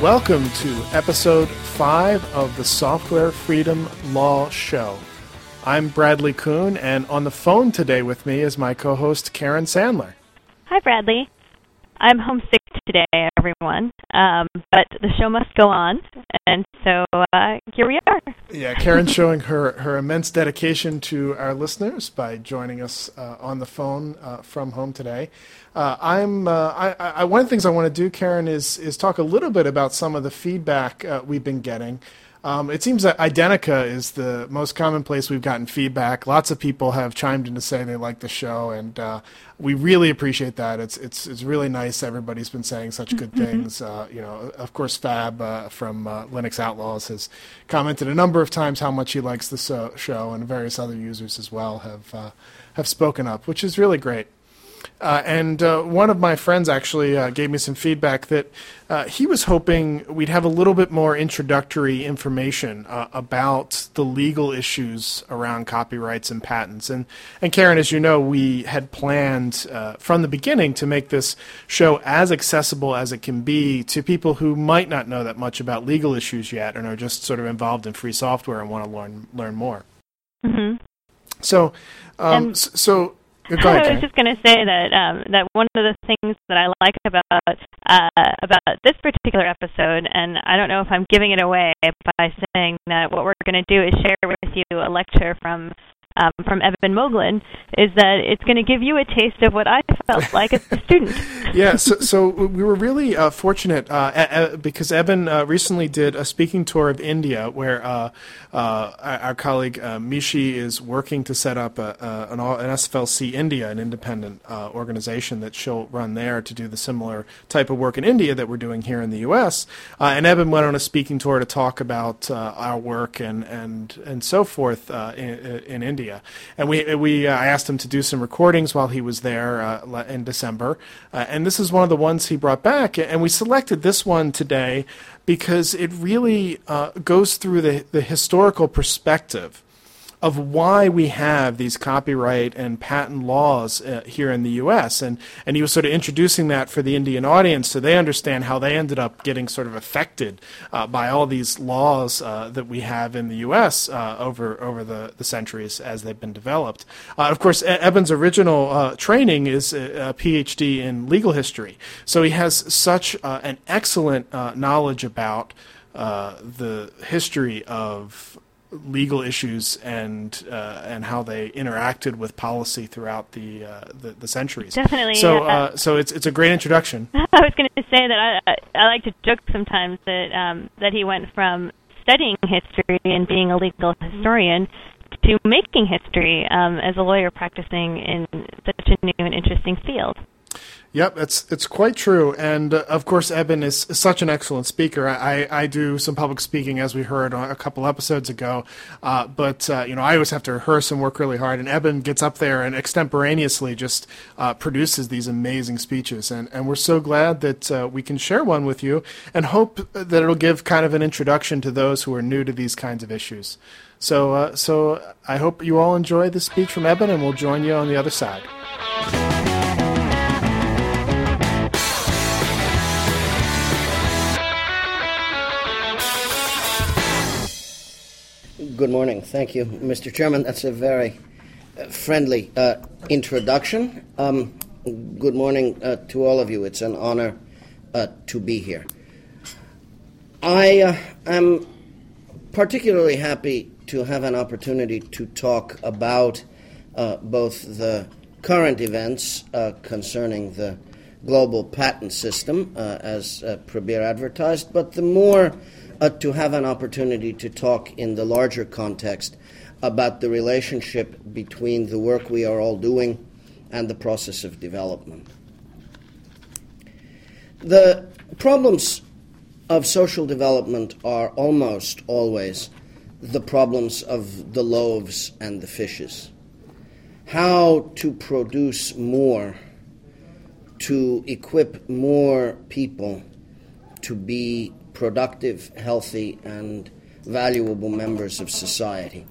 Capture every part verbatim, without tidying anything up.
Welcome to episode five of the Software Freedom Law Show. I'm Bradley Kuhn, and on the phone today with me is my co-host Karen Sandler. Hi, Bradley. I'm homesick today, everyone, um, but the show must go on, and so uh, here we are. Yeah, Karen's showing her, her immense dedication to our listeners by joining us uh, on the phone uh, from home today. Uh, I'm. Uh, I, I, one of the things I want to do, Karen, is is talk a little bit about some of the feedback uh, we've been getting. Um, it seems that Identica is the most common place we've gotten feedback. Lots of people have chimed in to say they like the show, and uh, we really appreciate that. It's it's it's really nice. Everybody's been saying such good mm-hmm. things. Uh, you know, of course, Fab uh, from uh, Linux Outlaws has commented a number of times how much he likes the so- show, and various other users as well have uh, have spoken up, which is really great. Uh, and uh, one of my friends actually uh, gave me some feedback that uh, he was hoping we'd have a little bit more introductory information uh, about the legal issues around copyrights and patents. And, and Karen, as you know, we had planned uh, from the beginning to make this show as accessible as it can be to people who might not know that much about legal issues yet and are just sort of involved in free software and want to learn learn more. Mm-hmm. So, um, um, so. Go ahead, I was just going to say that um, that one of the things that I like about uh, about this particular episode, and I don't know if I'm giving it away by saying that what we're going to do is share with you a lecture from um, from Eben Moglen, is that it's going to give you a taste of what I felt like as a student. Yeah, so, so we were really uh, fortunate uh, a, a, because Eben uh, recently did a speaking tour of India where uh, uh, our, our colleague uh, Mishi is working to set up a, a, an, an S F L C India, an independent uh, organization that she'll run there to do the similar type of work in India that we're doing here in the U S. Uh, and Eben went on a speaking tour to talk about uh, our work and, and, and so forth uh, in, in India. And we we uh, I asked him to do some recordings while he was there uh, in December, uh, and this is one of the ones he brought back. And we selected this one today because it really uh, goes through the the historical perspective of why we have these copyright and patent laws uh, here in the U S. And, and he was sort of introducing that for the Indian audience so they understand how they ended up getting sort of affected uh, by all these laws uh, that we have in the U S uh, over over the, the centuries as they've been developed. Uh, of course, Eben's original uh, training is a, a P H D in legal history. So he has such uh, an excellent uh, knowledge about uh, the history of legal issues and uh, and how they interacted with policy throughout the uh, the, the centuries. Definitely. So uh, uh, so it's it's a great introduction. I was going to say that I I like to joke sometimes that um, that he went from studying history and being a legal historian to making history um, as a lawyer practicing in such a new and interesting field. Yep, it's it's quite true, and uh, of course, Eben is, is such an excellent speaker. I, I do some public speaking, as we heard a couple episodes ago, uh, but uh, you know I always have to rehearse and work really hard. And Eben gets up there and extemporaneously just uh, produces these amazing speeches, and, and we're so glad that uh, we can share one with you, and hope that it'll give kind of an introduction to those who are new to these kinds of issues. So uh, so I hope you all enjoy this speech from Eben, and we'll join you on the other side. Good morning. Thank you, Mister Chairman. That's a very uh, friendly uh, introduction. Um, good morning uh, to all of you. It's an honor uh, to be here. I uh, am particularly happy to have an opportunity to talk about uh, both the current events uh, concerning the global patent system, uh, as uh, Prabir advertised, but the more Uh, to have an opportunity to talk in the larger context about the relationship between the work we are all doing and the process of development. The problems of social development are almost always the problems of the loaves and the fishes. How to produce more, to equip more people to be productive, healthy, and valuable members of society.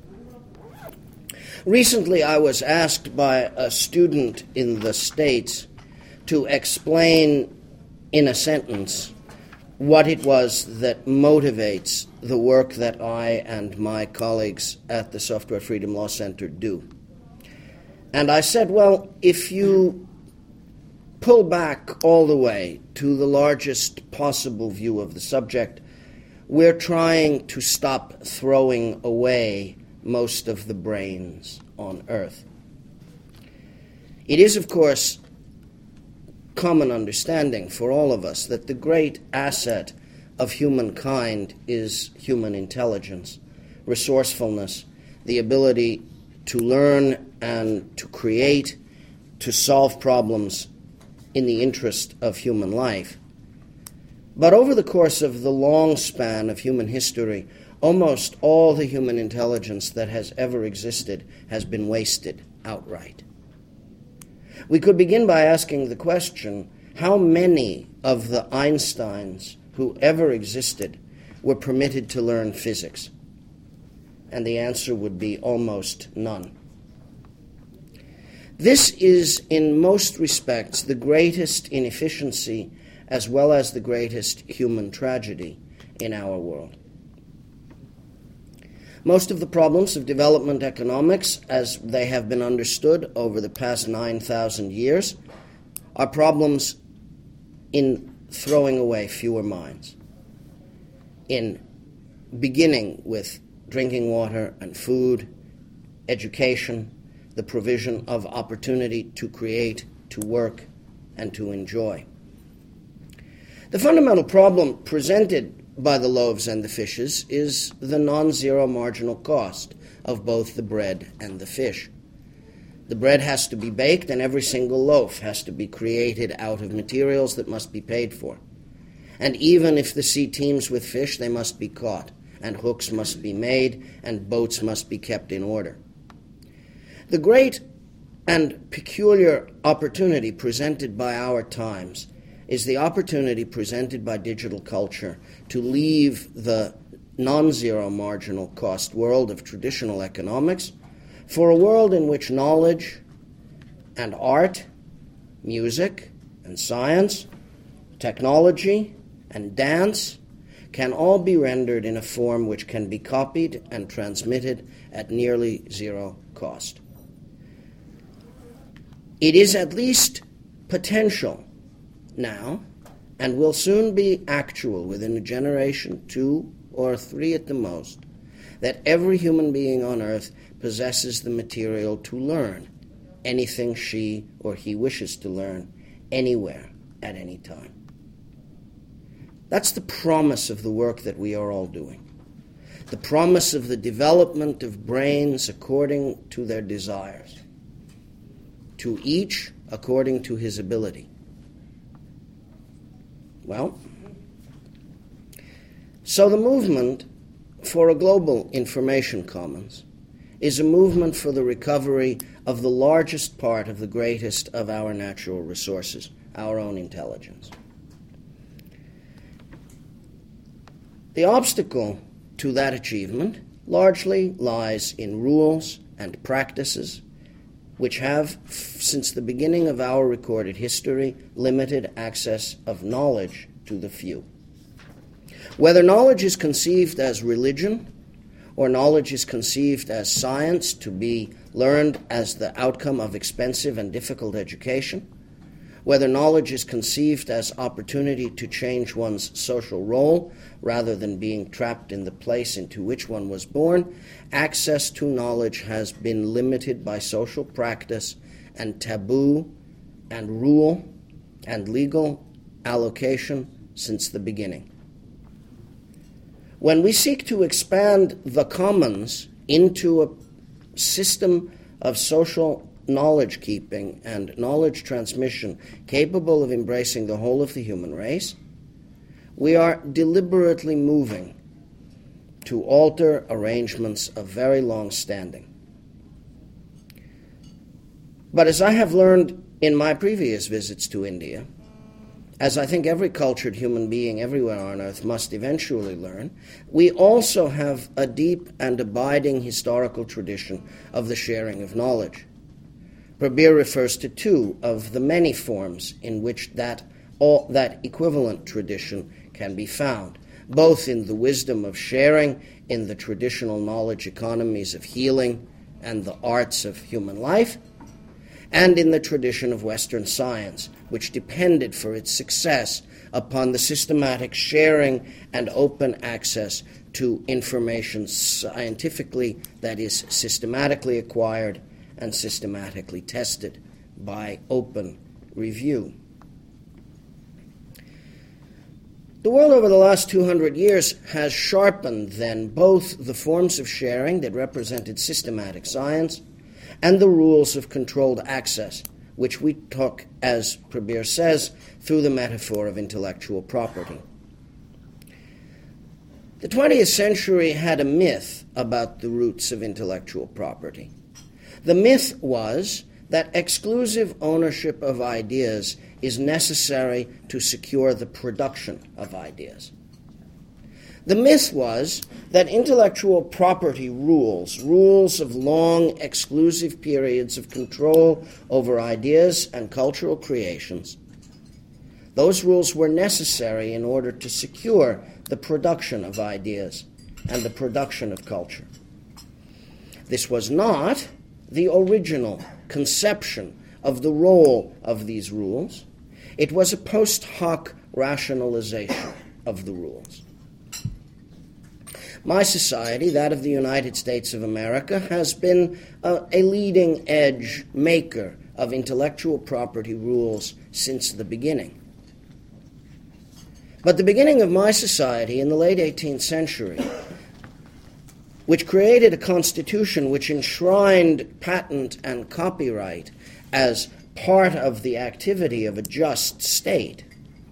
Recently, I was asked by a student in the States to explain in a sentence what it was that motivates the work that I and my colleagues at the Software Freedom Law Center do. And I said, well, if you pull back all the way to the largest possible view of the subject, we're trying to stop throwing away most of the brains on Earth. It is, of course, common understanding for all of us that the great asset of humankind is human intelligence, resourcefulness, the ability to learn and to create, to solve problems in the interest of human life. But over the course of the long span of human history, almost all the human intelligence that has ever existed has been wasted outright. We could begin by asking the question, how many of the Einsteins who ever existed were permitted to learn physics? And the answer would be almost none. This is, in most respects, the greatest inefficiency as well as the greatest human tragedy in our world. Most of the problems of development economics, as they have been understood over the past nine thousand years, are problems in throwing away fewer minds, in beginning with drinking water and food, education, the provision of opportunity to create, to work, and to enjoy. The fundamental problem presented by the loaves and the fishes is the non-zero marginal cost of both the bread and the fish. The bread has to be baked, and every single loaf has to be created out of materials that must be paid for. And even if the sea teems with fish, they must be caught, and hooks must be made, and boats must be kept in order. The great and peculiar opportunity presented by our times is the opportunity presented by digital culture to leave the non-zero marginal cost world of traditional economics for a world in which knowledge and art, music and science, technology and dance can all be rendered in a form which can be copied and transmitted at nearly zero cost. It is at least potential now, and will soon be actual within a generation, two or three at the most, that every human being on earth possesses the material to learn anything she or he wishes to learn, anywhere, at any time. That's the promise of the work that we are all doing. The promise of the development of brains according to their desires, to each according to his ability. Well, so the movement for a global information commons is a movement for the recovery of the largest part of the greatest of our natural resources, our own intelligence. The obstacle to that achievement largely lies in rules and practices which have, since the beginning of our recorded history, limited access of knowledge to the few. Whether knowledge is conceived as religion, or knowledge is conceived as science to be learned as the outcome of expensive and difficult education, whether knowledge is conceived as opportunity to change one's social role rather than being trapped in the place into which one was born, access to knowledge has been limited by social practice and taboo and rule and legal allocation since the beginning. When we seek to expand the commons into a system of social knowledge keeping and knowledge transmission capable of embracing the whole of the human race, we are deliberately moving to alter arrangements of very long standing. But as I have learned in my previous visits to India, as I think every cultured human being everywhere on earth must eventually learn, we also have a deep and abiding historical tradition of the sharing of knowledge. Prabir refers to two of the many forms in which that all, that equivalent tradition can be found, both in the wisdom of sharing in the traditional knowledge economies of healing and the arts of human life, and in the tradition of Western science, which depended for its success upon the systematic sharing and open access to information scientifically, that is, systematically acquired and systematically tested by open review. The world over the last two hundred years has sharpened then both the forms of sharing that represented systematic science and the rules of controlled access, which we took, as Prabir says, through the metaphor of intellectual property. The twentieth century had a myth about the roots of intellectual property. The myth was that exclusive ownership of ideas is necessary to secure the production of ideas. The myth was that intellectual property rules, rules of long exclusive periods of control over ideas and cultural creations, those rules were necessary in order to secure the production of ideas and the production of culture. This was not the original conception of the role of these rules. It was a post hoc rationalization of the rules. My society, that of the United States of America, has been a, a leading edge maker of intellectual property rules since the beginning. But the beginning of my society in the late eighteenth century, which created a constitution which enshrined patent and copyright as part of the activity of a just state.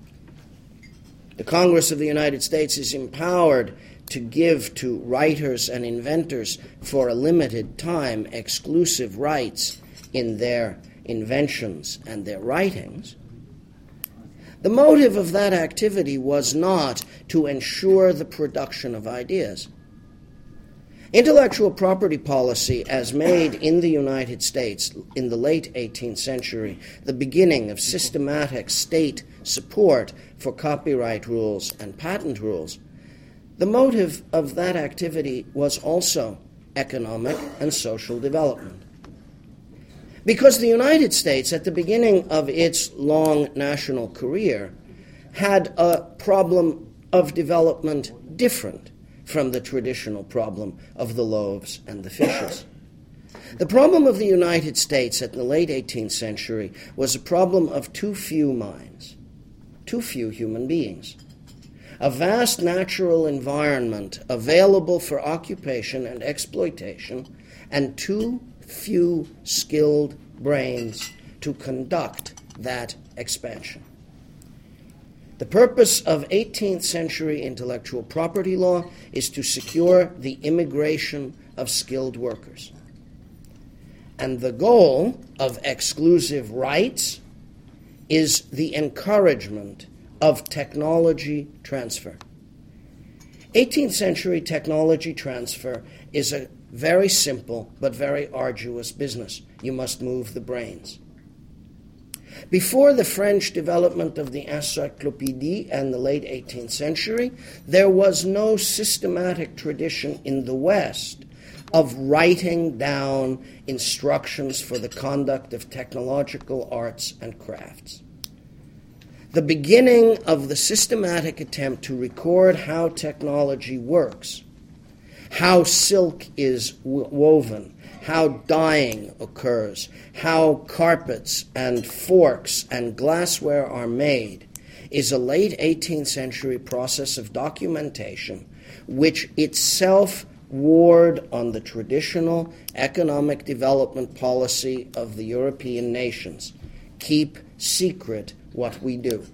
The Congress of the United States is empowered to give to writers and inventors for a limited time exclusive rights in their inventions and their writings. The motive of that activity was not to ensure the production of ideas. Intellectual property policy, as made in the United States in the late eighteenth century, the beginning of systematic state support for copyright rules and patent rules, the motive of that activity was also economic and social development. Because the United States, at the beginning of its long national career, had a problem of development different from the traditional problem of the loaves and the fishes. The problem of the United States at the late eighteenth century was a problem of too few minds, too few human beings. A vast natural environment available for occupation and exploitation, and too few skilled brains to conduct that expansion. The purpose of eighteenth century intellectual property law is to secure the immigration of skilled workers. And the goal of exclusive rights is the encouragement of technology transfer. eighteenth century technology transfer is a very simple but very arduous business. You must move the brains. Before the French development of the encyclopédie and the late eighteenth century, there was no systematic tradition in the West of writing down instructions for the conduct of technological arts and crafts. The beginning of the systematic attempt to record how technology works, how silk is w- woven, how dyeing occurs, how carpets and forks and glassware are made, is a late eighteenth century process of documentation which itself warred on the traditional economic development policy of the European nations. Keep secret what we do.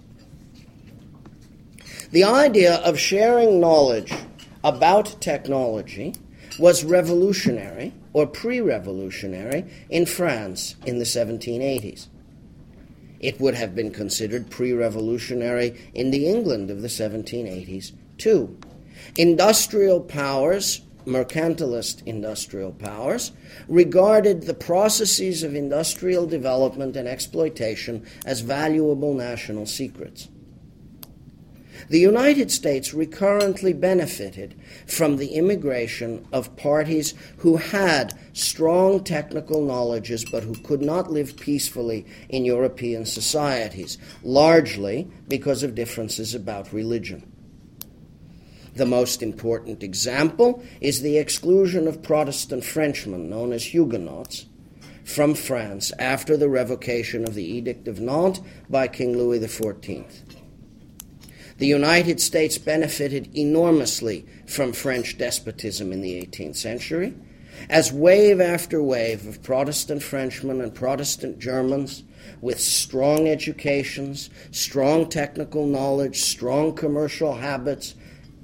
The idea of sharing knowledge about technology was revolutionary or pre-revolutionary in France in the seventeen eighties. It would have been considered pre-revolutionary in the England of the seventeen eighties too. Industrial powers, mercantilist industrial powers, regarded the processes of industrial development and exploitation as valuable national secrets. The United States recurrently benefited from the immigration of parties who had strong technical knowledges but who could not live peacefully in European societies, largely because of differences about religion. The most important example is the exclusion of Protestant Frenchmen, known as Huguenots, from France after the revocation of the Edict of Nantes by King Louis the fourteenth. The United States benefited enormously from French despotism in the eighteenth century, as wave after wave of Protestant Frenchmen and Protestant Germans with strong educations, strong technical knowledge, strong commercial habits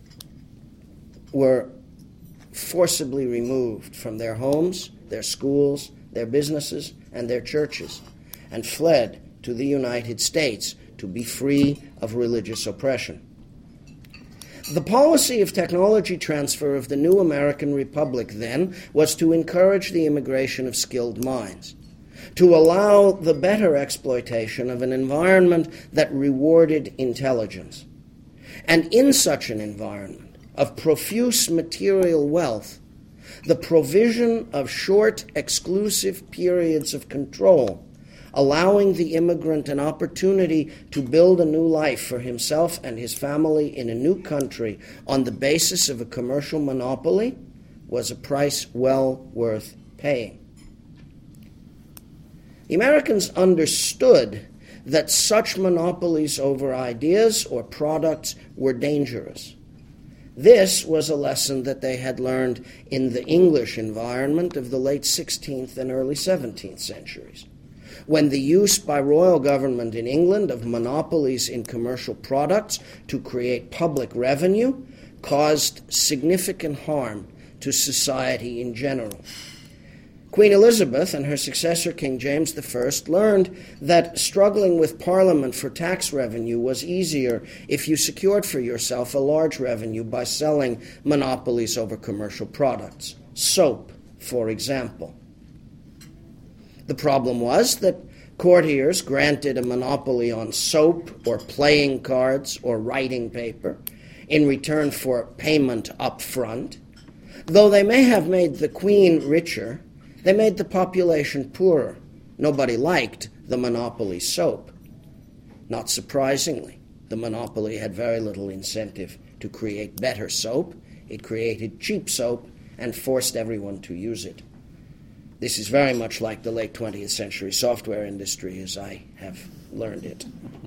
were forcibly removed from their homes, their schools, their businesses, and their churches, and fled to the United States to be free of religious oppression. The policy of technology transfer of the new American Republic then was to encourage the immigration of skilled minds, to allow the better exploitation of an environment that rewarded intelligence. And in such an environment of profuse material wealth, the provision of short, exclusive periods of control, allowing the immigrant an opportunity to build a new life for himself and his family in a new country on the basis of a commercial monopoly, was a price well worth paying. The Americans understood that such monopolies over ideas or products were dangerous. This was a lesson that they had learned in the English environment of the late sixteenth and early seventeenth centuries, when the use by royal government in England of monopolies in commercial products to create public revenue caused significant harm to society in general. Queen Elizabeth and her successor, King James the First, learned that struggling with Parliament for tax revenue was easier if you secured for yourself a large revenue by selling monopolies over commercial products. Soap, for example. The problem was that courtiers granted a monopoly on soap or playing cards or writing paper in return for payment up front. Though they may have made the Queen richer, they made the population poorer. Nobody liked the monopoly soap. Not surprisingly, the monopoly had very little incentive to create better soap. It created cheap soap and forced everyone to use it. This is very much like the late twentieth century software industry as I have learned it.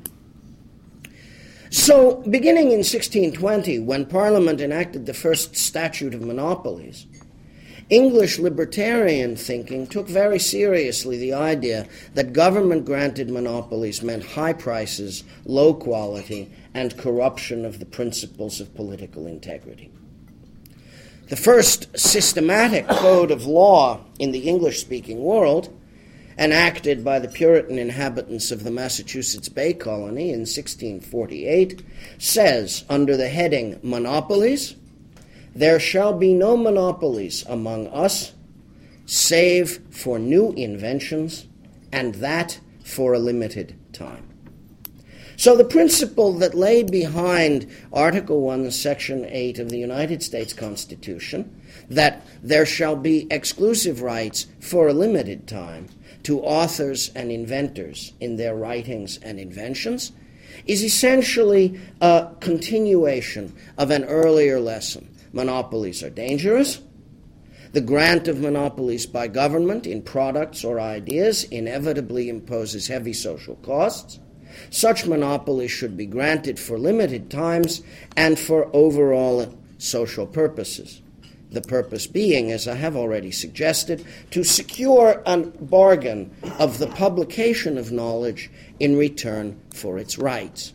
So, beginning in sixteen twenty, when Parliament enacted the first statute of monopolies, English libertarian thinking took very seriously the idea that government-granted monopolies meant high prices, low quality, and corruption of the principles of political integrity. The first systematic code of law in the English-speaking world, enacted by the Puritan inhabitants of the Massachusetts Bay Colony in sixteen forty-eight, says, under the heading Monopolies, "There shall be no monopolies among us, save for new inventions, and that for a limited time." So the principle that lay behind Article one, Section eight of the United States Constitution, that there shall be exclusive rights for a limited time to authors and inventors in their writings and inventions, is essentially a continuation of an earlier lesson. Monopolies are dangerous. The grant of monopolies by government in products or ideas inevitably imposes heavy social costs. Such monopolies should be granted for limited times and for overall social purposes. The purpose being, as I have already suggested, to secure a bargain of the publication of knowledge in return for its rights.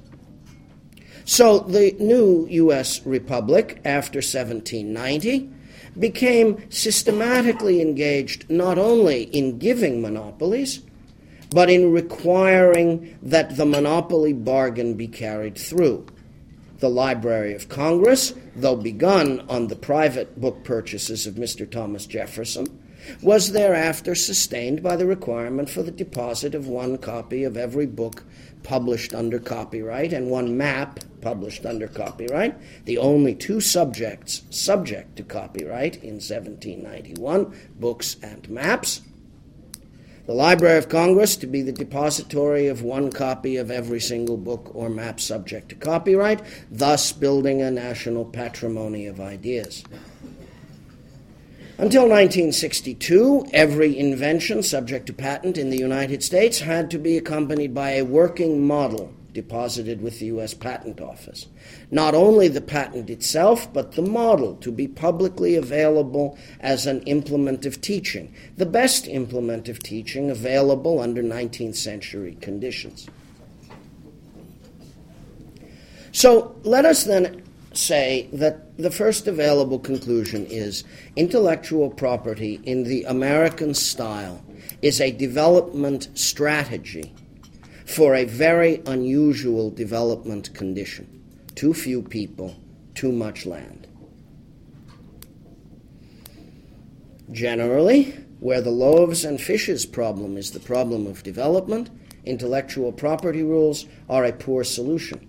So the new U S Republic, after seventeen ninety, became systematically engaged not only in giving monopolies, but in requiring that the monopoly bargain be carried through. The Library of Congress, though begun on the private book purchases of Mister Thomas Jefferson, was thereafter sustained by the requirement for the deposit of one copy of every book published under copyright and one map published under copyright, the only two subjects subject to copyright in seventeen ninety-one, books and maps. The Library of Congress to be the depository of one copy of every single book or map subject to copyright, thus building a national patrimony of ideas. Until nineteen sixty-two, every invention subject to patent in the United States had to be accompanied by a working model deposited with the U S Patent Office. Not only the patent itself, but the model to be publicly available as an implement of teaching, the best implement of teaching available under nineteenth century conditions. So let us then say that the first available conclusion is intellectual property in the American style is a development strategy for a very unusual development condition. Too few people, too much land. Generally, where the loaves and fishes problem is the problem of development, intellectual property rules are a poor solution.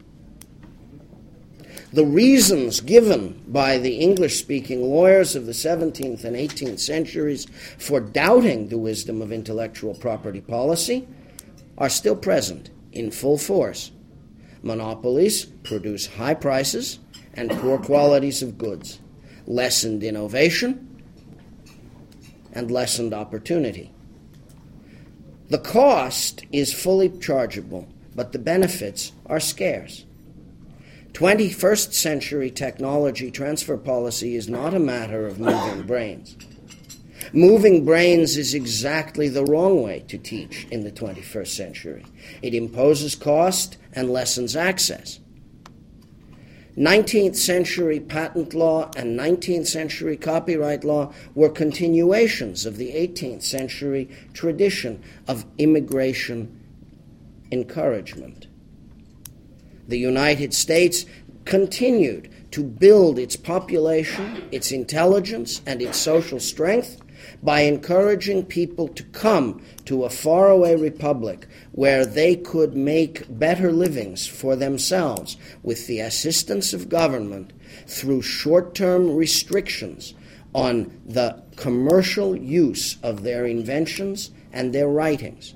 The reasons given by the English-speaking lawyers of the seventeenth and eighteenth centuries for doubting the wisdom of intellectual property policy are still present in full force. Monopolies produce high prices and poor qualities of goods, lessened innovation, and lessened opportunity. The cost is fully chargeable, but the benefits are scarce. twenty-first century technology transfer policy is not a matter of moving brains. Moving brains is exactly the wrong way to teach in the twenty-first century. It imposes cost and lessens access. nineteenth century patent law and nineteenth century copyright law were continuations of the eighteenth century tradition of immigration encouragement. The United States continued to build its population, its intelligence, and its social strength by encouraging people to come to a faraway republic where they could make better livings for themselves with the assistance of government through short-term restrictions on the commercial use of their inventions and their writings.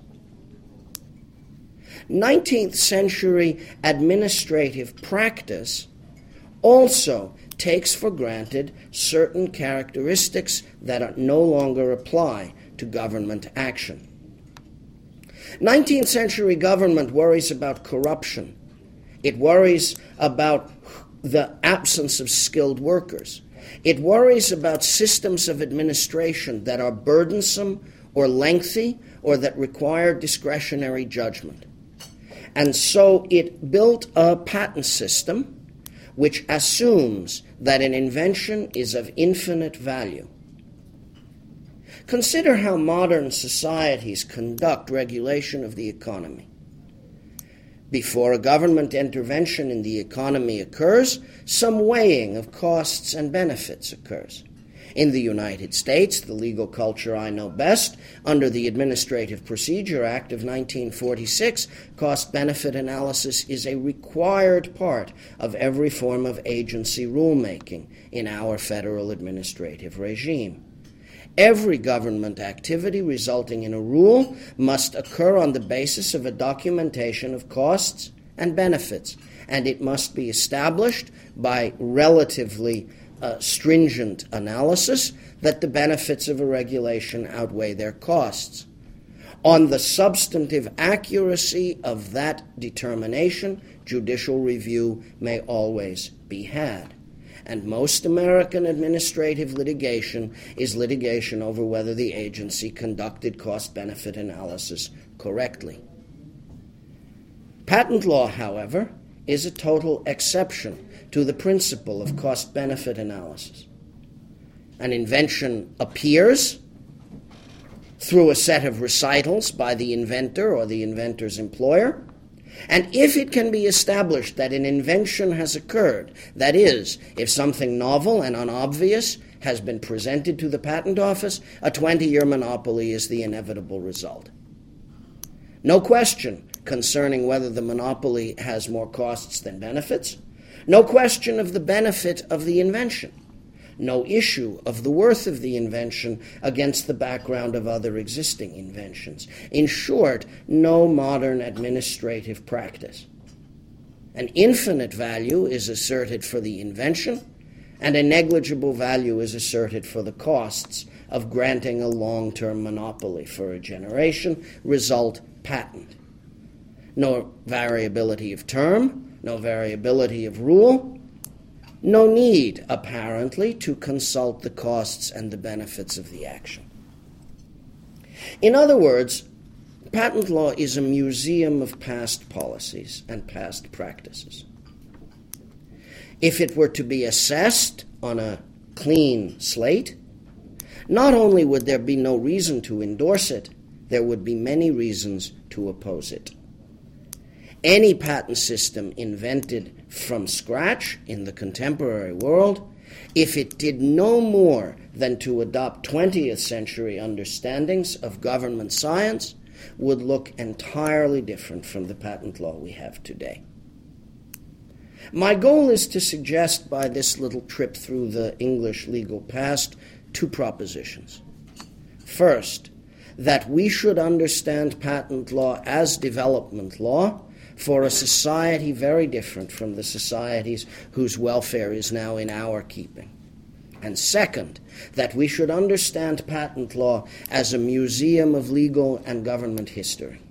nineteenth century administrative practice also takes for granted certain characteristics that no longer apply to government action. nineteenth century government worries about corruption. It worries about the absence of skilled workers. It worries about systems of administration that are burdensome or lengthy or that require discretionary judgment. And so it built a patent system which assumes that an invention is of infinite value. Consider how modern societies conduct regulation of the economy. Before a government intervention in the economy occurs, some weighing of costs and benefits occurs. In the United States, the legal culture I know best, under the Administrative Procedure Act of nineteen forty-six, cost-benefit analysis is a required part of every form of agency rulemaking in our federal administrative regime. Every government activity resulting in a rule must occur on the basis of a documentation of costs and benefits, and it must be established by relatively Uh, stringent analysis that the benefits of a regulation outweigh their costs. On the substantive accuracy of that determination, judicial review may always be had. And most American administrative litigation is litigation over whether the agency conducted cost-benefit analysis correctly. Patent law, however, is a total exception to the principle of cost-benefit analysis. An invention appears through a set of recitals by the inventor or the inventor's employer, and if it can be established that an invention has occurred, that is, if something novel and unobvious has been presented to the patent office, a twenty-year monopoly is the inevitable result. No question concerning whether the monopoly has more costs than benefits, No question of the benefit of the invention. No issue of the worth of the invention against the background of other existing inventions. In short, no modern administrative practice. An infinite value is asserted for the invention, and a negligible value is asserted for the costs of granting a long-term monopoly for a generation. Result, patent. No variability of term, no variability of rule, no need, apparently, to consult the costs and the benefits of the action. In other words, patent law is a museum of past policies and past practices. If it were to be assessed on a clean slate, not only would there be no reason to endorse it, there would be many reasons to oppose it. Any patent system invented from scratch in the contemporary world, if it did no more than to adopt twentieth century understandings of government science, would look entirely different from the patent law we have today. My goal is to suggest by this little trip through the English legal past two propositions. First, that we should understand patent law as development law for a society very different from the societies whose welfare is now in our keeping. And second, that we should understand patent law as a museum of legal and government history,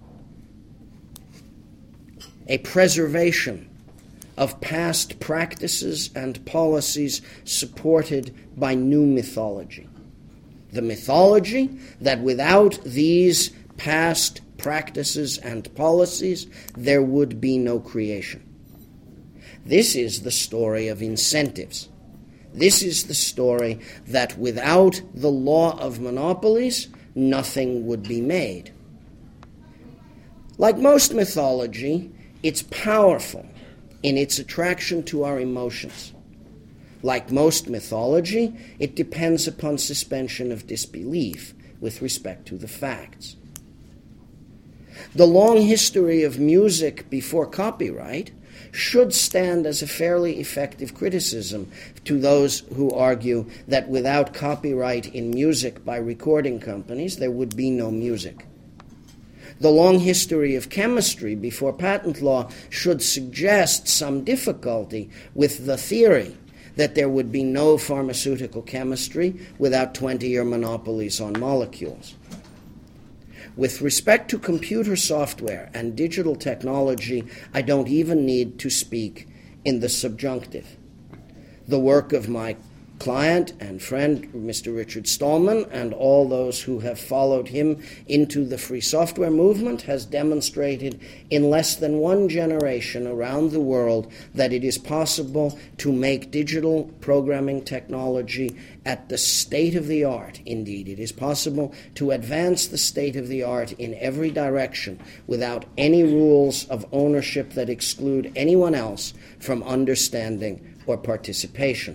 a preservation of past practices and policies supported by new mythology. The mythology that without these past practices and policies, there would be no creation. This is the story of incentives. This is the story that without the law of monopolies, nothing would be made. Like most mythology, it's powerful in its attraction to our emotions. Like most mythology, it depends upon suspension of disbelief with respect to the facts. The long history of music before copyright should stand as a fairly effective criticism to those who argue that without copyright in music by recording companies, there would be no music. The long history of chemistry before patent law should suggest some difficulty with the theory that there would be no pharmaceutical chemistry without twenty-year monopolies on molecules. With respect to computer software and digital technology, I don't even need to speak in the subjunctive. The work of my client and friend, Mister Richard Stallman, and all those who have followed him into the free software movement has demonstrated in less than one generation around the world that it is possible to make digital programming technology at the state of the art. Indeed, it is possible to advance the state of the art in every direction without any rules of ownership that exclude anyone else from understanding or participation.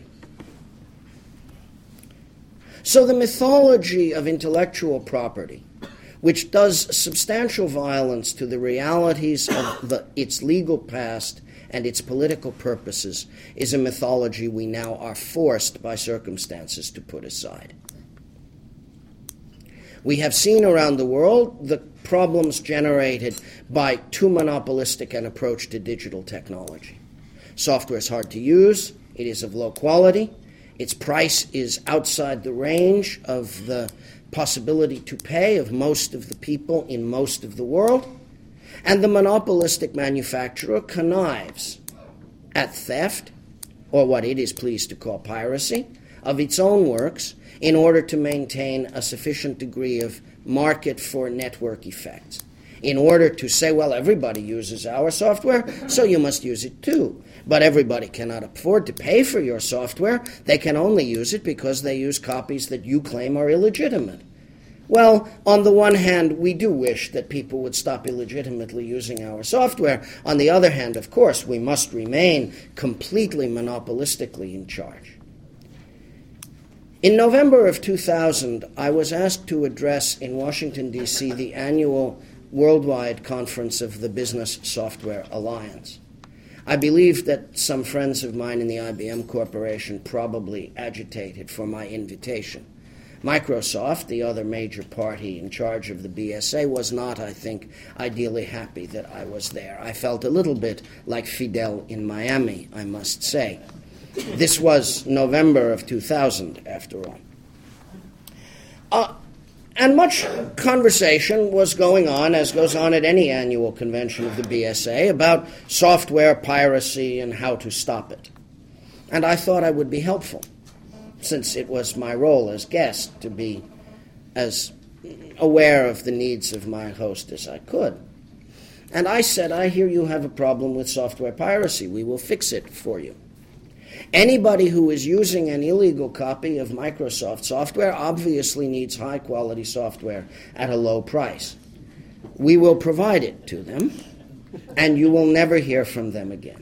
So the mythology of intellectual property, which does substantial violence to the realities of the, its legal past and its political purposes, is a mythology we now are forced by circumstances to put aside. We have seen around the world the problems generated by too monopolistic an approach to digital technology. Software is hard to use, it is of low quality, its price is outside the range of the possibility to pay of most of the people in most of the world, and the monopolistic manufacturer connives at theft, or what it is pleased to call piracy, of its own works in order to maintain a sufficient degree of market for network effects. In order to say, well, everybody uses our software, so you must use it too. But everybody cannot afford to pay for your software. They can only use it because they use copies that you claim are illegitimate. Well, on the one hand, we do wish that people would stop illegitimately using our software. On the other hand, of course, we must remain completely monopolistically in charge. In November of two thousand, I was asked to address in Washington, D C, the annual worldwide conference of the Business Software Alliance. I believe that some friends of mine in the I B M Corporation probably agitated for my invitation. Microsoft, the other major party in charge of the B S A, was not, I think, ideally happy that I was there. I felt a little bit like Fidel in Miami, I must say. This was November of two thousand, after all. Uh, and much conversation was going on, as goes on at any annual convention of the B S A, about software piracy and how to stop it. And I thought I would be helpful, since it was my role as guest to be as aware of the needs of my host as I could. And I said, I hear you have a problem with software piracy. We will fix it for you. Anybody who is using an illegal copy of Microsoft software obviously needs high-quality software at a low price. We will provide it to them, and you will never hear from them again.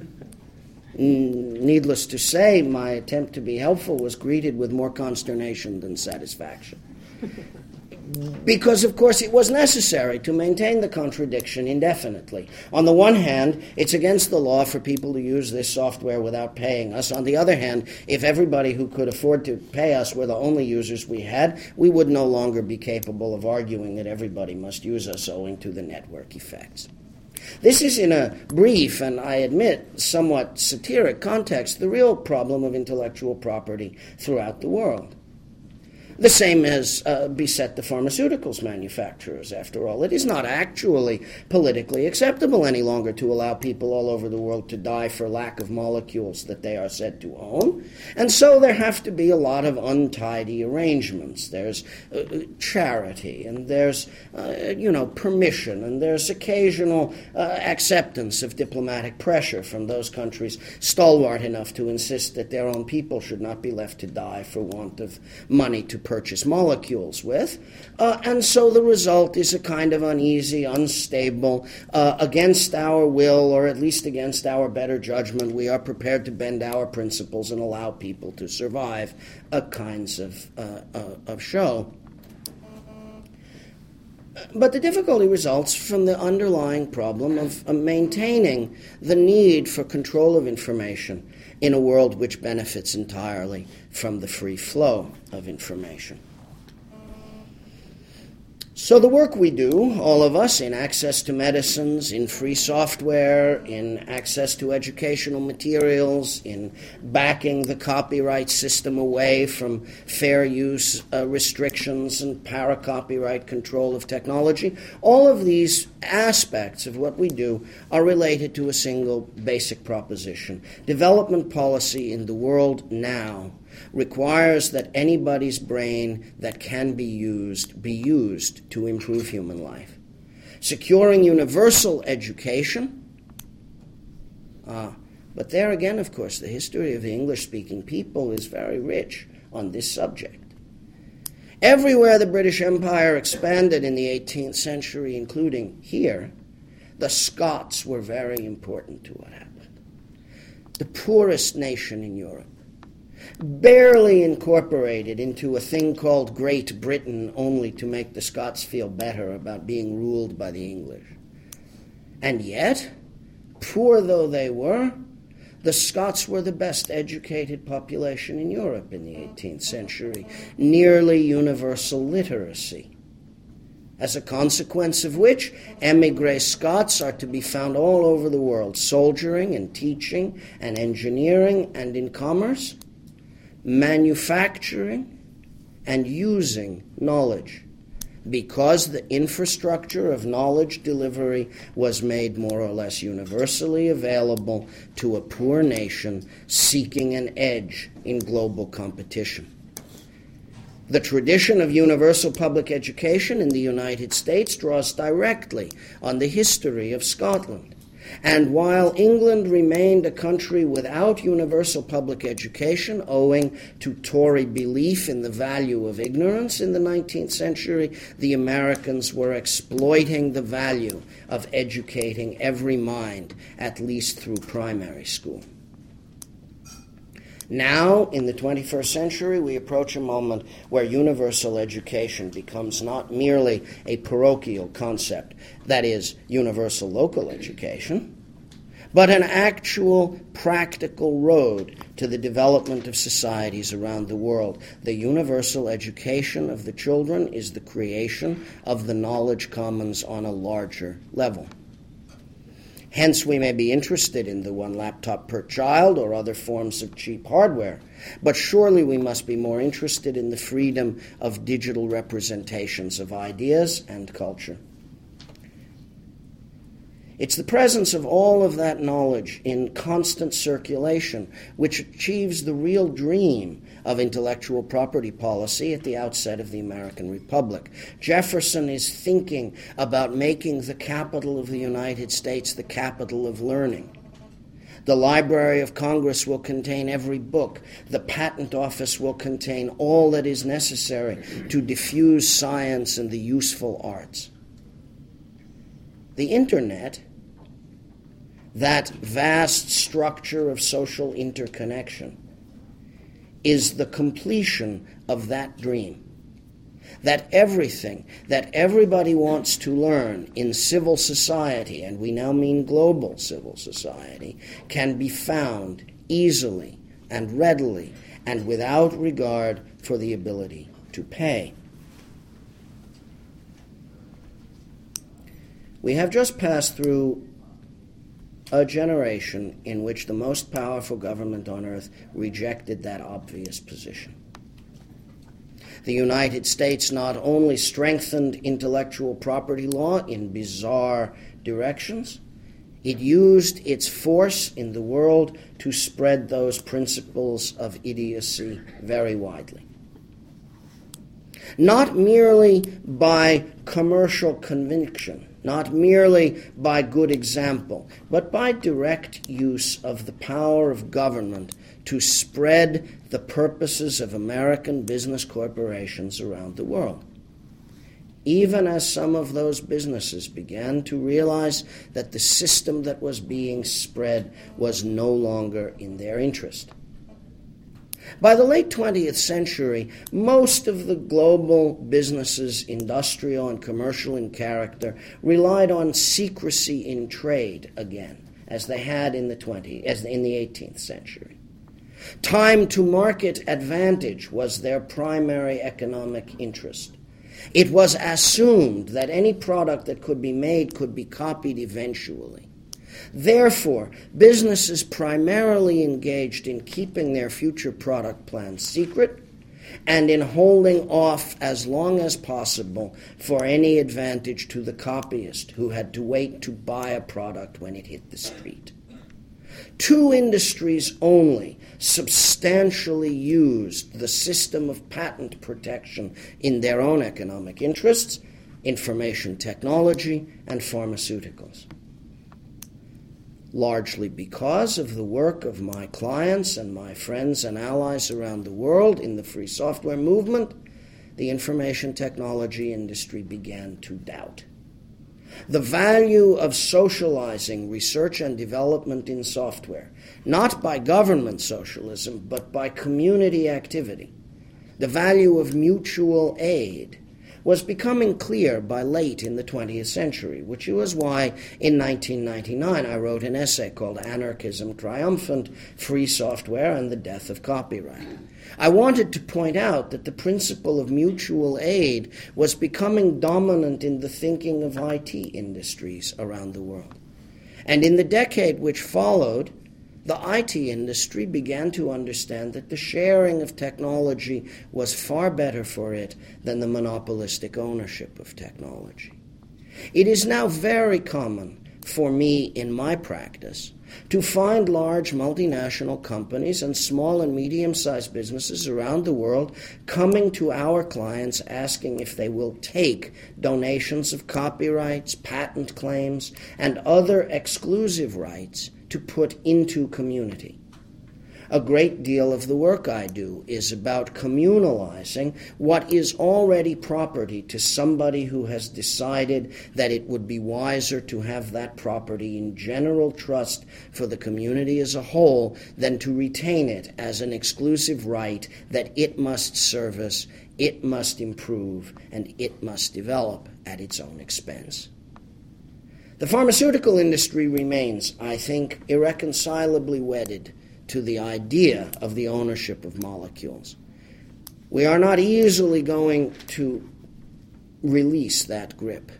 Needless to say, my attempt to be helpful was greeted with more consternation than satisfaction. Because, of course, it was necessary to maintain the contradiction indefinitely. On the one hand, it's against the law for people to use this software without paying us. On the other hand, if everybody who could afford to pay us were the only users we had, we would no longer be capable of arguing that everybody must use us owing to the network effects. This is, in a brief and, I admit, somewhat satiric context, the real problem of intellectual property throughout the world. The same has uh, beset the pharmaceuticals manufacturers, after all. It is not actually politically acceptable any longer to allow people all over the world to die for lack of molecules that they are said to own. And so there have to be a lot of untidy arrangements. There's uh, charity, and there's, uh, you know, permission, and there's occasional uh, acceptance of diplomatic pressure from those countries stalwart enough to insist that their own people should not be left to die for want of money to purchase molecules with. Uh, and so the result is a kind of uneasy, unstable, uh, against our will, or at least against our better judgment, we are prepared to bend our principles and allow people to survive uh, kinds of, uh, uh, of show. But the difficulty results from the underlying problem of uh, maintaining the need for control of information in a world which benefits entirely from the free flow of information. So the work we do, all of us, in access to medicines, in free software, in access to educational materials, in backing the copyright system away from fair use uh, restrictions and para-copyright control of technology, all of these aspects of what we do are related to a single basic proposition. Development policy in the world now requires that anybody's brain that can be used be used to improve human life. Securing universal education, uh, but there again, of course, the history of the English-speaking people is very rich on this subject. Everywhere the British Empire expanded in the eighteenth century, including here, the Scots were very important to what happened. The poorest nation in Europe, barely incorporated into a thing called Great Britain only to make the Scots feel better about being ruled by the English. And yet, poor though they were, the Scots were the best educated population in Europe in the eighteenth century, nearly universal literacy. As a consequence of which, émigré Scots are to be found all over the world, soldiering and teaching and engineering and in commerce, manufacturing and using knowledge, because the infrastructure of knowledge delivery was made more or less universally available to a poor nation seeking an edge in global competition. The tradition of universal public education in the United States draws directly on the history of Scotland. And while England remained a country without universal public education, owing to Tory belief in the value of ignorance in the nineteenth century, the Americans were exploiting the value of educating every mind, at least through primary school. Now, in the twenty-first century, we approach a moment where universal education becomes not merely a parochial concept, that is, universal local education, but an actual practical road to the development of societies around the world. The universal education of the children is the creation of the knowledge commons on a larger level. Hence, we may be interested in the one laptop per child or other forms of cheap hardware, but surely we must be more interested in the freedom of digital representations of ideas and culture. It's the presence of all of that knowledge in constant circulation which achieves the real dream of intellectual property policy at the outset of the American Republic. Jefferson is thinking about making the capital of the United States the capital of learning. The Library of Congress will contain every book. The Patent Office will contain all that is necessary to diffuse science and the useful arts. The Internet, that vast structure of social interconnection, is the completion of that dream. That everything that everybody wants to learn in civil society, and we now mean global civil society, can be found easily and readily and without regard for the ability to pay. We have just passed through a generation in which the most powerful government on earth rejected that obvious position. The United States not only strengthened intellectual property law in bizarre directions, it used its force in the world to spread those principles of idiocy very widely. Not merely by commercial conviction, not merely by good example, but by direct use of the power of government to spread the purposes of American business corporations around the world. Even as some of those businesses began to realize that the system that was being spread was no longer in their interest. By the late twentieth century, most of the global businesses, industrial and commercial in character, relied on secrecy in trade again, as they had in the twentieth, as in the eighteenth century. Time to market advantage was their primary economic interest. It was assumed that any product that could be made could be copied eventually. Therefore, businesses primarily engaged in keeping their future product plans secret and in holding off as long as possible for any advantage to the copyist who had to wait to buy a product when it hit the street. Two industries only substantially used the system of patent protection in their own economic interests: information technology and pharmaceuticals. Largely because of the work of my clients and my friends and allies around the world in the free software movement, the information technology industry began to doubt. The value of socializing research and development in software, not by government socialism, but by community activity, the value of mutual aid, was becoming clear by late in the twentieth century, which was why in nineteen ninety-nine I wrote an essay called Anarchism Triumphant, Free Software and the Death of Copyright. I wanted to point out that the principle of mutual aid was becoming dominant in the thinking of I T industries around the world. And in the decade which followed, the I T industry began to understand that the sharing of technology was far better for it than the monopolistic ownership of technology. It is now very common for me in my practice to find large multinational companies and small and medium-sized businesses around the world coming to our clients asking if they will take donations of copyrights, patent claims, and other exclusive rights to put into community. A great deal of the work I do is about communalizing what is already property to somebody who has decided that it would be wiser to have that property in general trust for the community as a whole than to retain it as an exclusive right that it must service, it must improve, and it must develop at its own expense. The pharmaceutical industry remains, I think, irreconcilably wedded to the idea of the ownership of molecules. We are not easily going to release that grip.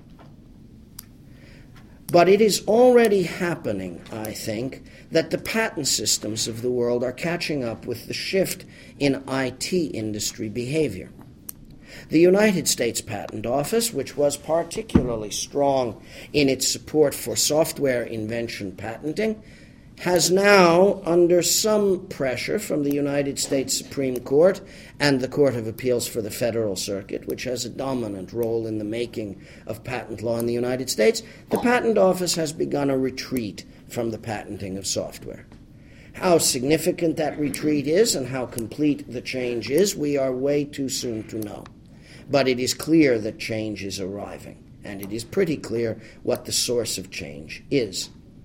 But it is already happening, I think, that the patent systems of the world are catching up with the shift in I T industry behavior. The United States Patent Office, which was particularly strong in its support for software invention patenting, has now, under some pressure from the United States Supreme Court and the Court of Appeals for the Federal Circuit, which has a dominant role in the making of patent law in the United States, the Patent Office has begun a retreat from the patenting of software. How significant that retreat is and how complete the change is, we are way too soon to know. But it is clear that change is arriving, and it is pretty clear what the source of change is.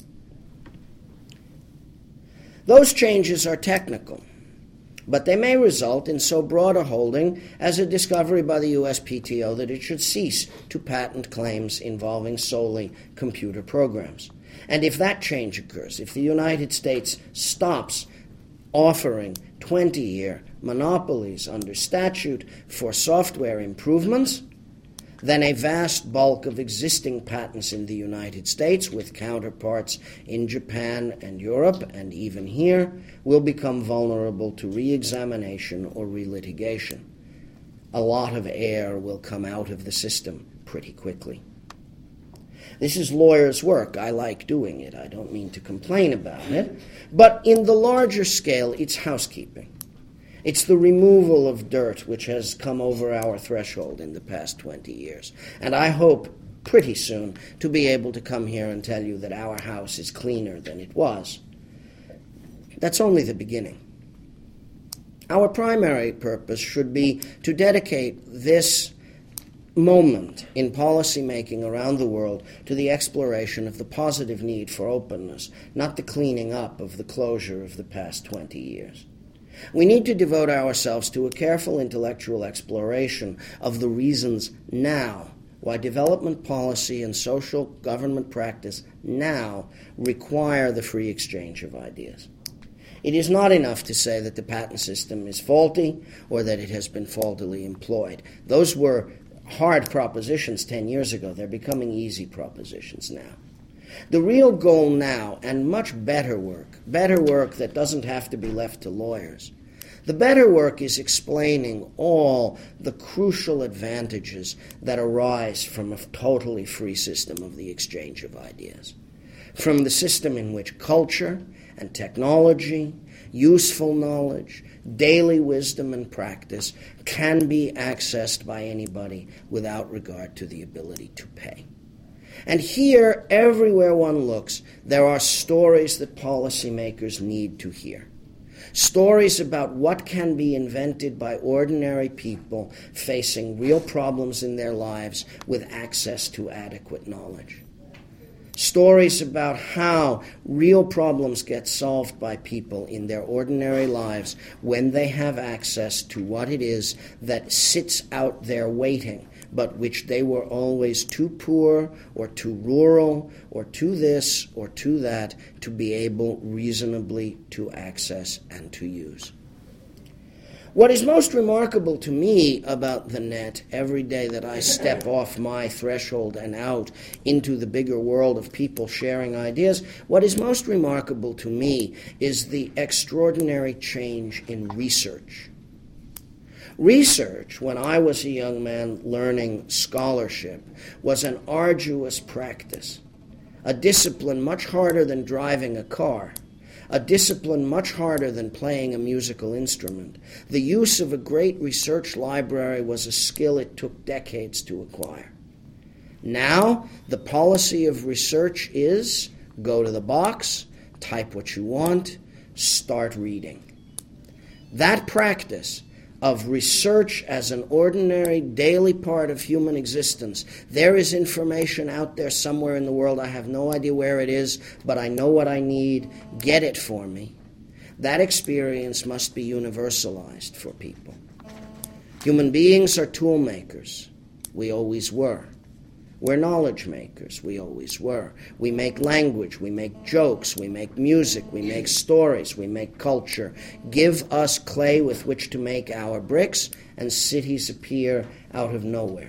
Those changes are technical, but they may result in so broad a holding as a discovery by the U S P T O that it should cease to patent claims involving solely computer programs. And if that change occurs, if the United States stops offering twenty-year monopolies under statute for software improvements, then a vast bulk of existing patents in the United States, with counterparts in Japan and Europe and even here, will become vulnerable to re-examination or relitigation. A lot of air will come out of the system pretty quickly. This is lawyers' work. I like doing it. I don't mean to complain about it. But in the larger scale, it's housekeeping. It's the removal of dirt which has come over our threshold in the past twenty years. And I hope pretty soon to be able to come here and tell you that our house is cleaner than it was. That's only the beginning. Our primary purpose should be to dedicate this moment in policymaking around the world to the exploration of the positive need for openness, not the cleaning up of the closure of the past twenty years. We need to devote ourselves to a careful intellectual exploration of the reasons now why development policy and social government practice now require the free exchange of ideas. It is not enough to say that the patent system is faulty or that it has been faultily employed. Those were hard propositions ten years ago. They're becoming easy propositions now. The real goal now, and much better work, better work that doesn't have to be left to lawyers, the better work is explaining all the crucial advantages that arise from a totally free system of the exchange of ideas. From the system in which culture and technology, useful knowledge, daily wisdom and practice can be accessed by anybody without regard to the ability to pay. And here, everywhere one looks, there are stories that policymakers need to hear. Stories about what can be invented by ordinary people facing real problems in their lives with access to adequate knowledge. Stories about how real problems get solved by people in their ordinary lives when they have access to what it is that sits out there waiting, but which they were always too poor or too rural or too this or too that to be able reasonably to access and to use. What is most remarkable to me about the net every day that I step off my threshold and out into the bigger world of people sharing ideas, what is most remarkable to me is the extraordinary change in research. Research, when I was a young man learning scholarship, was an arduous practice, a discipline much harder than driving a car, a discipline much harder than playing a musical instrument. The use of a great research library was a skill it took decades to acquire. Now, the policy of research is go to the box, type what you want, start reading. That practice of research as an ordinary daily part of human existence. There is information out there somewhere in the world. I have no idea where it is, but I know what I need. Get it for me. That experience must be universalized for people. Human beings are tool makers. We always were. We're knowledge makers. We always were. We make language. We make jokes. We make music. We make stories. We make culture. Give us clay with which to make our bricks, and cities appear out of nowhere.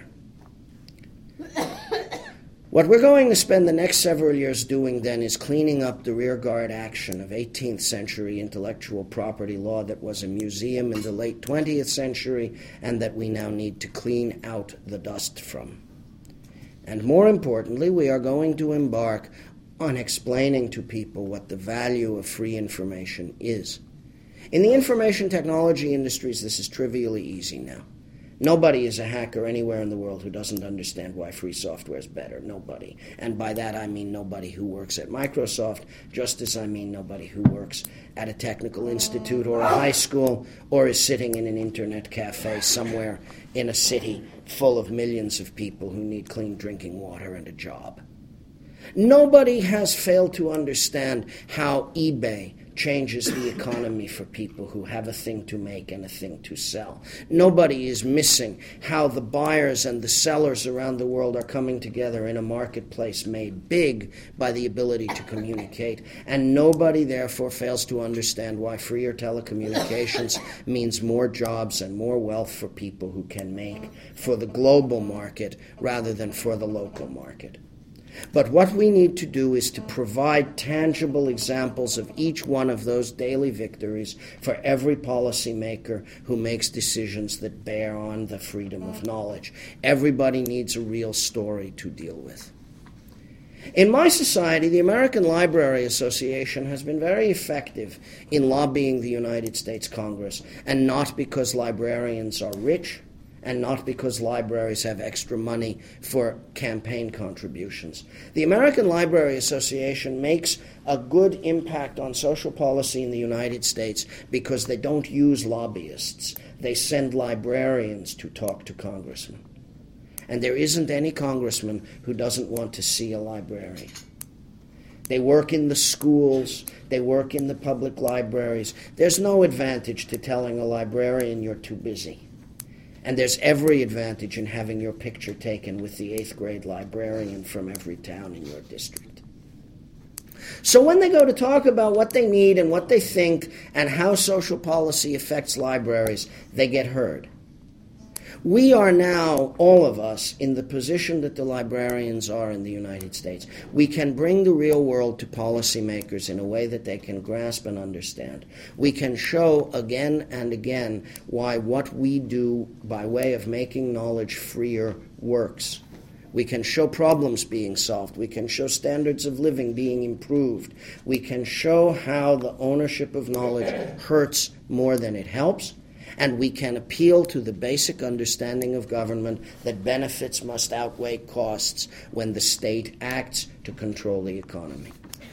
What we're going to spend the next several years doing then is cleaning up the rearguard action of eighteenth century intellectual property law that was a museum in the late twentieth century and that we now need to clean out the dust from. And more importantly, we are going to embark on explaining to people what the value of free information is. In the information technology industries, this is trivially easy now. Nobody is a hacker anywhere in the world who doesn't understand why free software is better. Nobody. And by that I mean nobody who works at Microsoft, just as I mean nobody who works at a technical institute or a high school or is sitting in an internet cafe somewhere in a city full of millions of people who need clean drinking water and a job. Nobody has failed to understand how eBay changes the economy for people who have a thing to make and a thing to sell. Nobody is missing how the buyers and the sellers around the world are coming together in a marketplace made big by the ability to communicate. And nobody, therefore, fails to understand why freer telecommunications means more jobs and more wealth for people who can make for the global market rather than for the local market. But what we need to do is to provide tangible examples of each one of those daily victories for every policymaker who makes decisions that bear on the freedom of knowledge. Everybody needs a real story to deal with. In my society, the American Library Association has been very effective in lobbying the United States Congress, and not because librarians are rich, and not because libraries have extra money for campaign contributions. The American Library Association makes a good impact on social policy in the United States because they don't use lobbyists. They send librarians to talk to congressmen. And there isn't any congressman who doesn't want to see a librarian. They work in the schools. They work in the public libraries. There's no advantage to telling a librarian you're too busy. And there's every advantage in having your picture taken with the eighth grade librarian from every town in your district. So when they go to talk about what they need and what they think and how social policy affects libraries, they get heard. We are now, all of us, in the position that the librarians are in the United States. We can bring the real world to policymakers in a way that they can grasp and understand. We can show again and again why what we do by way of making knowledge freer works. We can show problems being solved. We can show standards of living being improved. We can show how the ownership of knowledge hurts more than it helps. And we can appeal to the basic understanding of government that benefits must outweigh costs when the state acts to control the economy.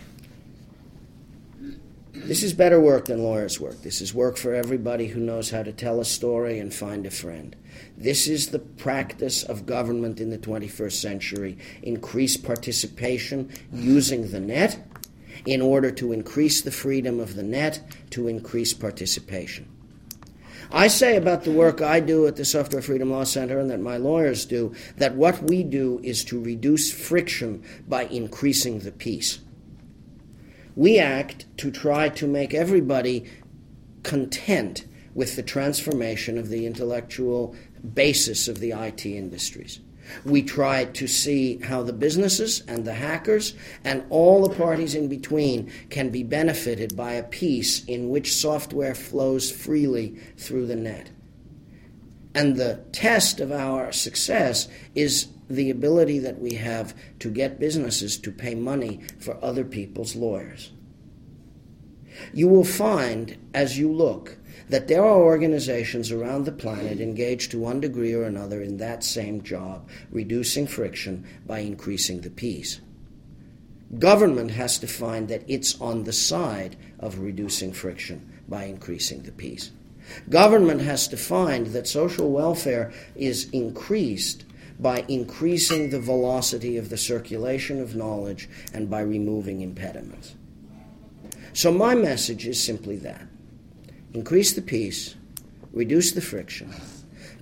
This is better work than lawyers' work. This is work for everybody who knows how to tell a story and find a friend. This is the practice of government in the twenty-first century. Increase participation using the net in order to increase the freedom of the net to increase participation. I say about the work I do at the Software Freedom Law Center and that my lawyers do, that what we do is to reduce friction by increasing the peace. We act to try to make everybody content with the transformation of the intellectual basis of the I T industries. We try to see how the businesses and the hackers and all the parties in between can be benefited by a peace in which software flows freely through the net. And the test of our success is the ability that we have to get businesses to pay money for other people's lawyers. You will find, as you look, that there are organizations around the planet engaged to one degree or another in that same job, reducing friction by increasing the peace. Government has to find that it's on the side of reducing friction by increasing the peace. Government has to find that social welfare is increased by increasing the velocity of the circulation of knowledge and by removing impediments. So my message is simply that. Increase the peace, reduce the friction,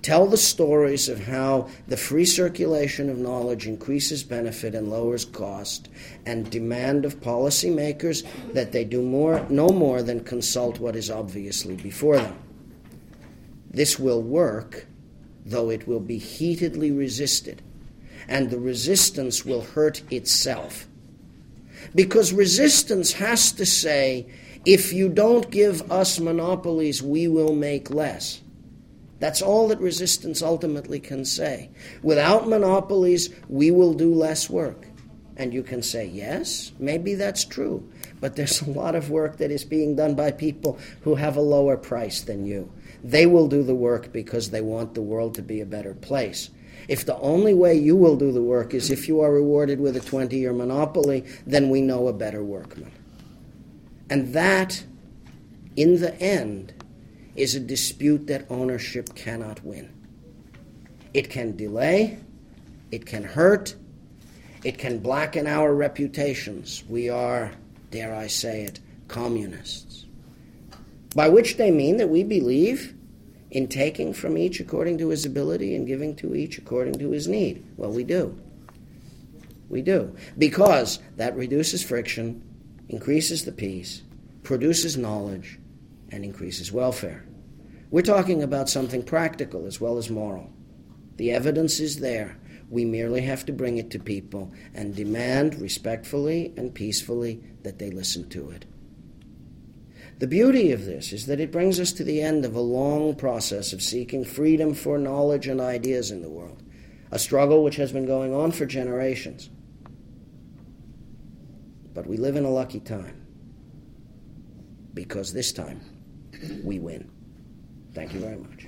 Tell the stories of how the free circulation of knowledge increases benefit and lowers cost, and demand of policymakers that they do more, no more than consult what is obviously before them. This will work, though it will be heatedly resisted, and the resistance will hurt itself. Because resistance has to say, if you don't give us monopolies, we will make less. That's all that resistance ultimately can say. Without monopolies, we will do less work. And you can say, yes, maybe that's true. But there's a lot of work that is being done by people who have a lower price than you. They will do the work because they want the world to be a better place. If the only way you will do the work is if you are rewarded with a twenty-year monopoly, then we know a better workman. And that, in the end, is a dispute that ownership cannot win. It can delay, it can hurt, it can blacken our reputations. We are, dare I say it, communists. By which they mean that we believe in taking from each according to his ability and giving to each according to his need. Well, we do. We do. Because that reduces friction, increases the peace, produces knowledge, and increases welfare. We're talking about something practical as well as moral. The evidence is there. We merely have to bring it to people and demand respectfully and peacefully that they listen to it. The beauty of this is that it brings us to the end of a long process of seeking freedom for knowledge and ideas in the world, a struggle which has been going on for generations. But we live in a lucky time, because this time we win. Thank you very much.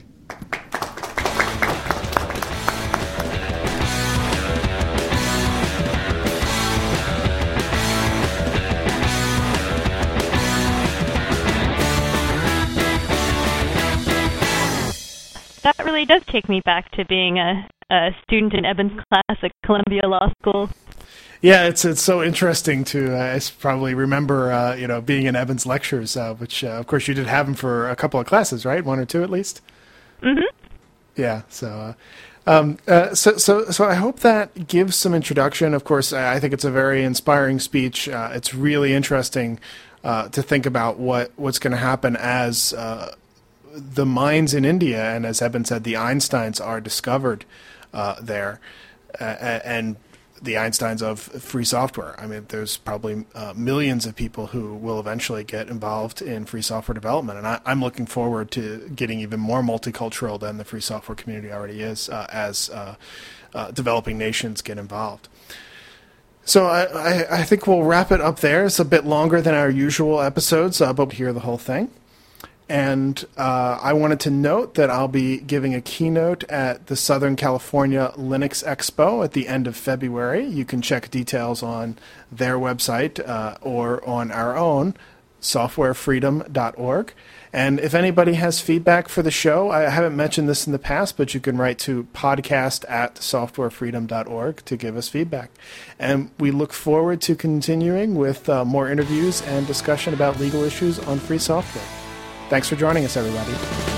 That really does take me back to being a, a student in Eben's class at Columbia Law School. Yeah, it's it's so interesting to uh, probably remember, uh, you know, being in Eben's lectures, uh, which uh, of course you did have him for a couple of classes, right? One or two at least. Mm-hmm. Yeah. So, uh, um, uh, so so so I hope that gives some introduction. Of course, I think it's a very inspiring speech. Uh, it's really interesting uh, to think about what what's going to happen as Uh, the minds in India, and as Eben said, the Einsteins are discovered uh, there, uh, and the Einsteins of free software. I mean, there's probably uh, millions of people who will eventually get involved in free software development, and I, I'm looking forward to getting even more multicultural than the free software community already is uh, as uh, uh, developing nations get involved. So I, I, I think we'll wrap it up there. It's a bit longer than our usual episodes, uh, but we'll hear the whole thing. And uh, I wanted to note that I'll be giving a keynote at the Southern California Linux Expo at the end of February. You can check details on their website uh, or on our own, software freedom dot org. And if anybody has feedback for the show, I haven't mentioned this in the past, but you can write to podcast at software freedom dot org to give us feedback. And we look forward to continuing with uh, more interviews and discussion about legal issues on free software. Thanks for joining us, everybody.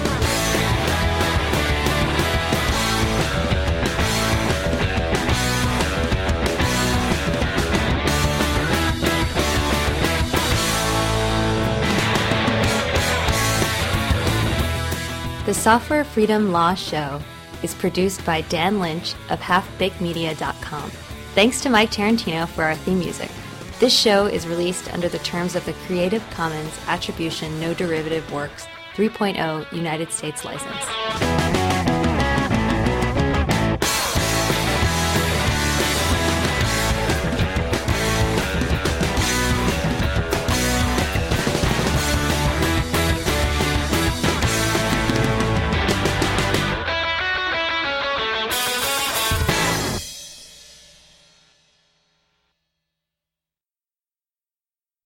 The Software Freedom Law Show is produced by Dan Lynch of half baked media dot com. Thanks to Mike Tarantino for our theme music. This show is released under the terms of the Creative Commons Attribution No Derivative Works three point oh United States license.